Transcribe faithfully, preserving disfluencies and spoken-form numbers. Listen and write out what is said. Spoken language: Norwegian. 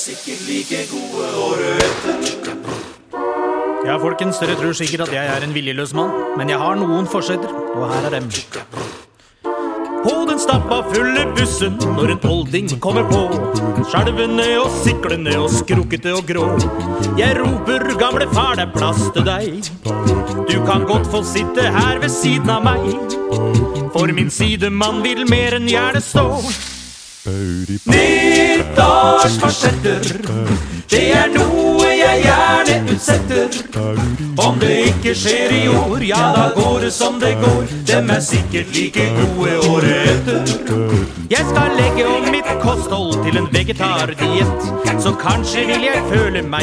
sikkert like gode året etter. Ja, folkens, dere tror sikkert at jeg er en viljeløs mann, men jeg har noen forsetter, og her er dem. På den stappa fulle bussen når en olding kommer på, skjelvende og siklende og skrukkete og grå. Jeg roper, gamle far, det er plass til deg. Du kan godt få sitte her ved siden av meg, for min sidemann vil mer enn gjerne stå. Nyttårsforsetter, det er noe jeg gjerne utsetter. Om det ikke skjer i år, ja da går det som det går. Dem er sikkert like gode året etter. Jeg skal legge om mitt kosthold til en vegetardiett, så kanskje vil jeg føle meg